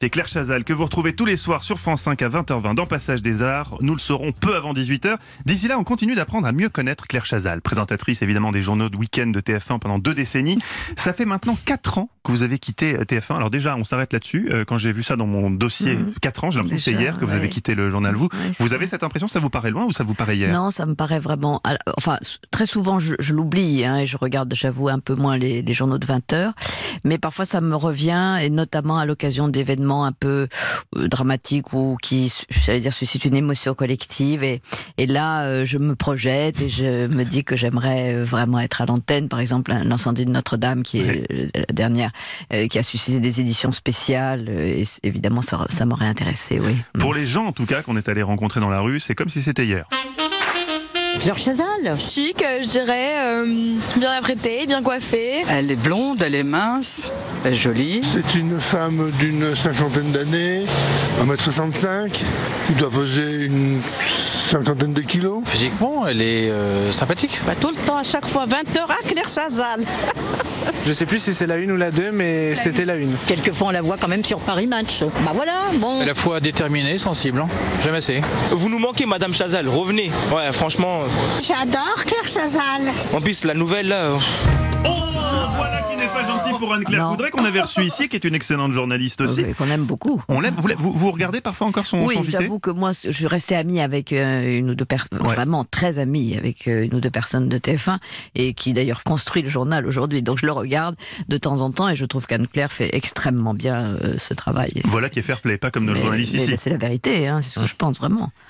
C'est Claire Chazal que vous retrouvez tous les soirs sur France 5 à 20h20 dans Passage des Arts. Nous le saurons peu avant 18h. D'ici là, on continue d'apprendre à mieux connaître Claire Chazal, présentatrice évidemment des journaux de week-end de TF1 pendant 2 décennies. Ça fait maintenant 4 ans que vous avez quitté TF1. Alors déjà, on s'arrête là-dessus. Quand j'ai vu ça dans mon dossier, 4 ans, j'ai l'impression que c'est hier que vous avez quitté le journal. Vous avez cette impression, ça vous paraît loin ou ça vous paraît hier? Non, ça me paraît vraiment... Enfin, très souvent, je l'oublie et je regarde, j'avoue, un peu moins les journaux de 20h. Mais parfois, ça me revient, et notamment à l'occasion d'événements un peu dramatiques ou qui, j'allais dire, suscitent une émotion collective. Et là, je me projette et je me dis que j'aimerais vraiment être à l'antenne. Par exemple, l'incendie de Notre-Dame, qui est la dernière, qui a suscité des éditions spéciales. Et évidemment, ça m'aurait intéressé, oui. Pour les gens, en tout cas, qu'on est allé rencontrer dans la rue, c'est comme si c'était hier. Claire Chazal. Chic, je dirais, bien apprêtée, bien coiffée. Elle est blonde, elle est mince, elle est jolie. C'est une femme d'une cinquantaine d'années, 1m65, qui doit peser une cinquantaine de kilos. Physiquement, elle est sympathique. Tout le temps, à chaque fois, 20h à Claire Chazal. Je sais plus si c'est la 1 ou la 2, mais c'était la 1. Quelquefois, on la voit quand même sur Paris Match. Voilà, bon. Elle est à la fois déterminée, sensible, jamais assez. Vous nous manquez, Madame Chazal, revenez. Ouais, franchement. J'adore Claire Chazal. En plus, la nouvelle, là... Voilà qui n'est pas gentil pour Anne-Claire Coudray, qu'on avait reçue ici, qui est une excellente journaliste aussi. Qu'on aime beaucoup. On l'aime. Vous regardez parfois encore son Oui, JT? j'avoue que moi, je restais amie avec une ou deux personnes, vraiment très amie avec une ou deux personnes de TF1, et qui d'ailleurs construit le journal aujourd'hui. Donc je le regarde de temps en temps et je trouve qu'Anne-Claire fait extrêmement bien ce travail. Voilà qui est fair play, pas comme nos journalistes ici. C'est la vérité, c'est ce que je pense vraiment.